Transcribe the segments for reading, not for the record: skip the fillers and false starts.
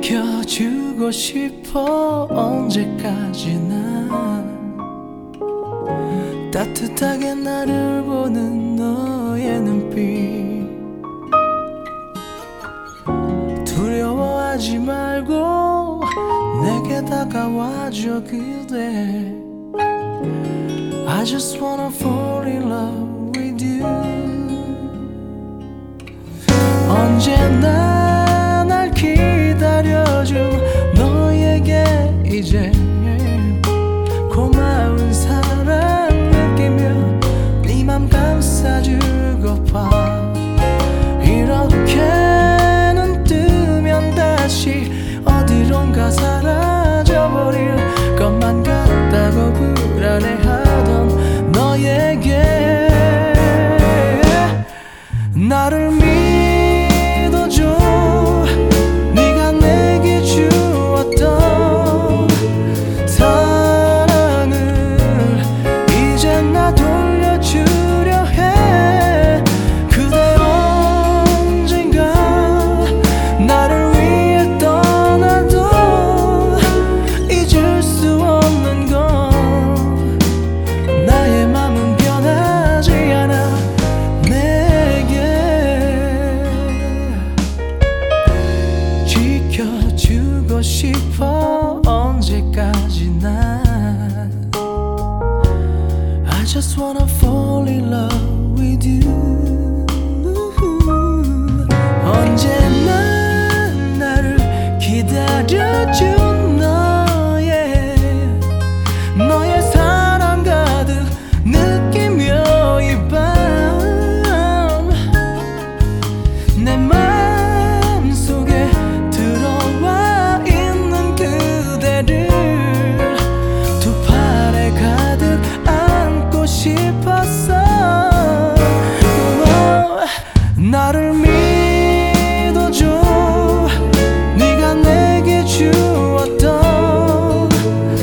지켜주고 싶어. 언제까지나 따뜻하게 나를 보는 너의 눈빛. 두려워하지 말고 내게 다가와줘 그대. I just wanna fall in love with you. 언제나 날 기다려준 너에게 이제 고마운 사랑 느끼며 네 맘 감싸주고파. 이렇게 눈 뜨면 다시 어디론가 사라져버릴 것만 같다고 불안해하던 너에게 나를 믿어줘. 네가 내게 주었던 사랑을 이제 나 돌려주려 해. 그대 언젠가 나를 위해 떠나도 잊을 수 없는 건 나의 맘은 변하지 않아. 지켜주고 싶어. 언제까지나 I just wanna fall in love with you. 언제나 나를 기다려준 너의 사랑 가득 느끼며 이 밤 내 맘속에 들어와 있는 그대를 두 팔에 가득 안고 싶었어. 나를 믿어줘. 네가 내게 주었던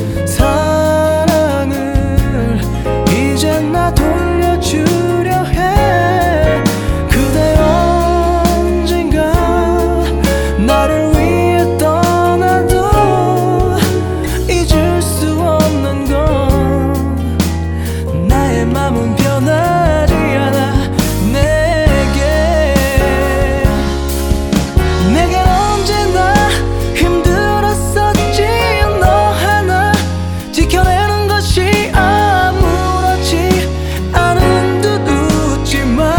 사랑을 이제 나 돌려주려 해. 그대 언젠가 나를 위해 떠나도 잊을 수 없는 건 나의 맘은 변하지 않아. 내겐 언제나 힘들었었지. 너 하나 지켜내는 것이 아무렇지 않은 듯 웃지만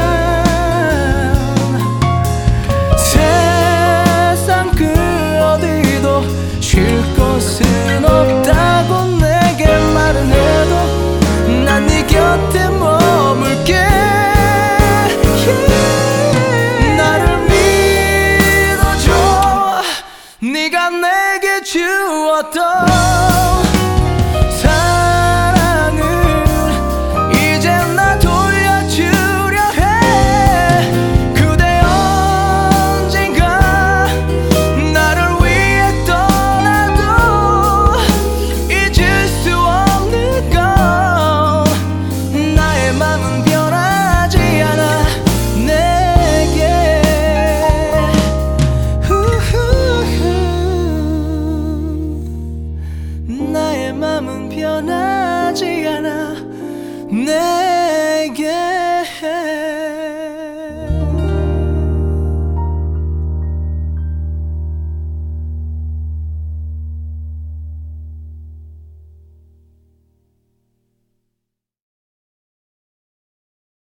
세상 그 어디도 쉴 곳은 없다고 내게 말은 해도 난 네 곁에 머물게. 나를 믿어줘. 네가 내게 주었던 사랑을 이제 나 돌려주려 해. 그대 언젠가 나를 위해 떠나도 잊을 수 없는 건 나의 맘은 변하지 않아. 나의 맘은 변하지 않아. 내게